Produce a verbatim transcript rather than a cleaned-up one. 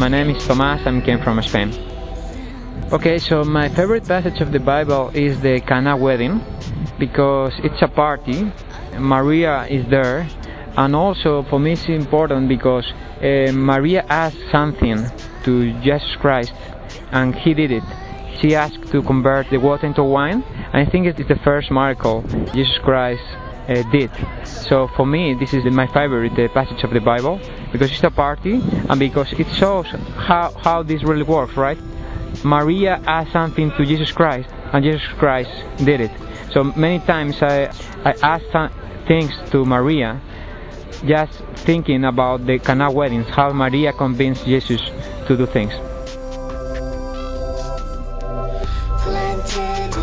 my name is Tomás. I came from Spain. Okay, so my favorite passage of the Bible is the Cana wedding because it's a party. Maria is there, and also for me it's important because uh, Maria asked something to Jesus Christ, and he did it. She asked to convert the water into wine. I think it's the first miracle Jesus Christ uh, did. So for me, this is my favorite uh, passage of the Bible because it's a party and because it shows how how this really works, right? Maria asked something to Jesus Christ, and Jesus Christ did it. So many times I I ask things to Maria, just thinking about the Cana weddings, how Maria convinced Jesus to do things. Planted